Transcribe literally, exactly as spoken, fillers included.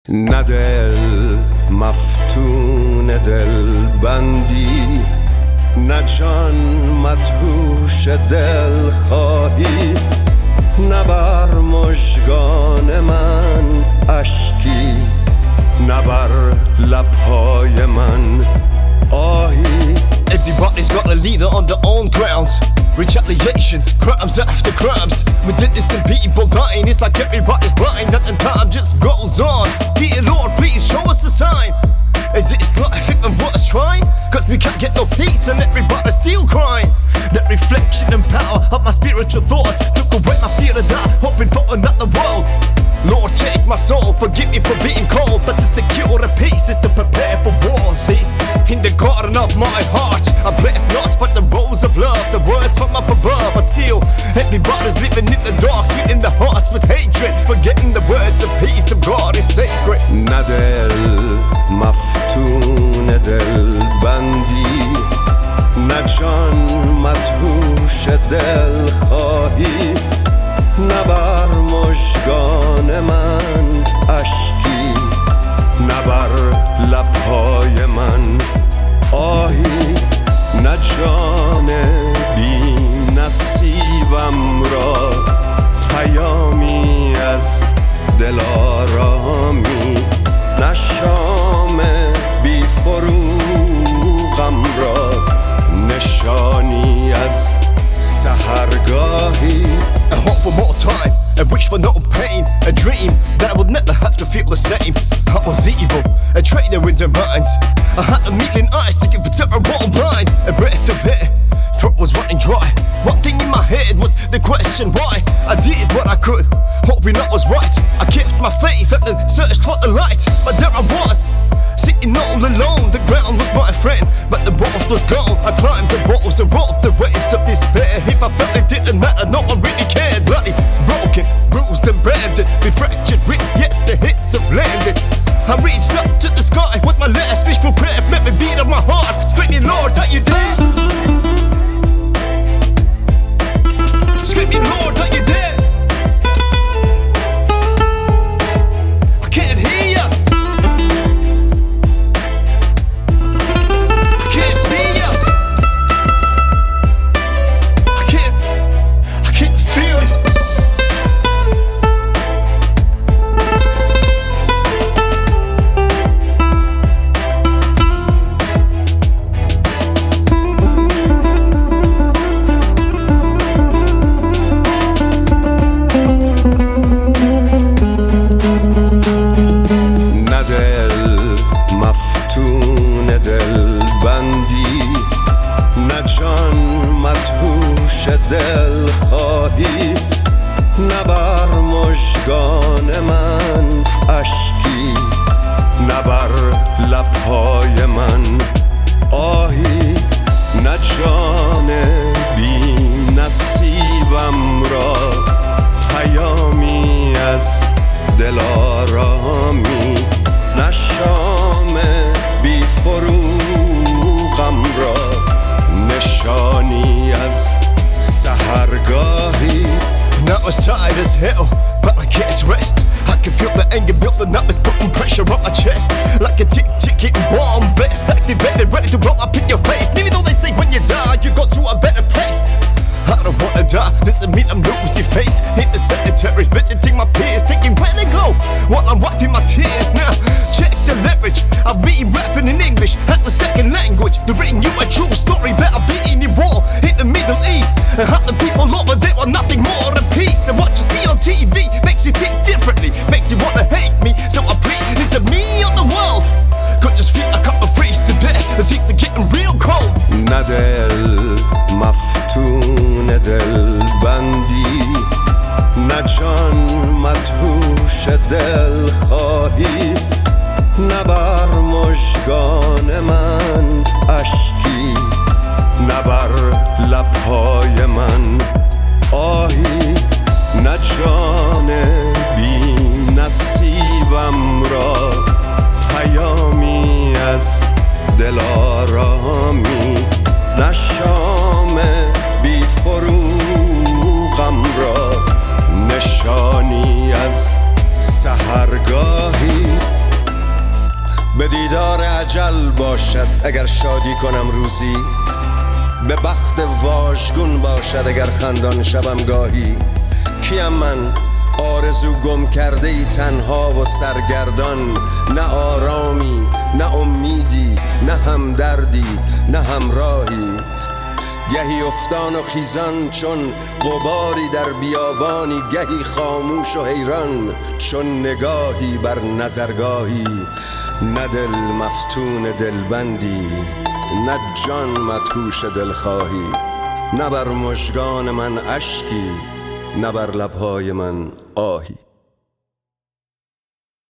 نه دل مفتون دل بندی، نه جان مدهوش دل خواهی، نه بر مژگان من اشکی، نه بر لبهای من آهی. Everybody's got a leader on their own grounds. Retaliations, crimes after crimes. With innocent people dying, it's like everybody's blind and time just goes on. Dear Lord, please show us a sign. Is it life even worth trying? Cause we can't get no peace and everybody's still crying. That reflection and power of my spiritual thoughts took away my fear to die, hoping for another world. Lord, take my soul, forgive me for being cold, but to secure a peace is to prepare for war. See, in the garden of my heart, I plant not but the rose of love, the words from up above. But still, everybody's living in the dark, sweet in the hearts with hatred, forgetting the words of peace of God is sacred. نه دل مفتون دل بندی، نه جان مدهوش دل خواهی، نه بر مژگان من اشکی، نه بر لبهای من آهی. نه جان بی نصیبم را پیامی از دل آرامی، نه شام بی فروغم را نشانی از سحرگاهی. I hope for more time, I wish for no pain, a dream that I would never have to feel the same. I was evil, a traitor in their minds. I had a million eyes to give it to a wrong blind. A breath of air, throat was running dry. One thing in my head was the question why. I did what I could, hoping I was right. I kept my faith and then searched for the light. But there I was, sitting all alone. The ground was my friend, but the walls was gone. I climbed the walls and rode the waves of despair. If I felt it didn't matter, no one really cared. Bloody, broken, bruised and branded, with fractured ribs, yes the hits have landed. I reached up to the sky with my last wishful prayer, met me beat of my heart, screaming, Lord, are you there? Screaming, Lord, are you there? I can't hear ya. I can't see ya. I can't, I can't feel ya. مفتون دل بندی، نه جان مدهوش دل خواهی، نه بر مژگان من اشکی، نه بر لبهای من آهی. نه جان بی نصیبم را پیامی از دل آرامی، نه شام بی فروغم را نشانی از سحرگاهی. Now it's tired as hell, but I can't rest. I can feel the anger building up, it's putting pressure on my chest. Like a tick tick hitting bomb vest, activated, ready to blow up in your face. Even though they say when you die, you go to a better place. I don't wanna die, doesn't mean I'm losing faith. In the cemetery, visiting my peers, thinking where they go while I'm wiping my tears. Now, check the leverage, I've been rapping in English as a second language. To bring you a true story about being in war in the Middle East. And how the people over there are nothing more than peace. And what you see on T V makes you think differently, makes you wanna hate me. So I plead, is it me or the world? Could just feel like I'm freeze to death, the things are getting real cold. نه دل مفتون دل بندی، نه جان مدهوش دل خواهی، نه بر مژگان من اشکی، نه بر لبهای من آهی. نه جان بی نصیبم را پیامی از دل آرامی، نه شام بی فروغم را نشانی از سحرگاهی. اجل باشد اگر شادی کنم روزی، به بخت واژگون باشد اگر خندان شوم گاهی. کیم من آرزو گم کرده ای تنها و سرگردان، نه آرامی نه امیدی نه همدردی نه همراهی. گهی افتان و خیزان چون غباری در بیابانی، گهی خاموش و حیران چون نگاهی بر نظرگاهی. نه دل مفتون دلبندی نه جان مدهوش دلخواهی، نه بر مژگان من اشکی نه بر لبهای من آهی.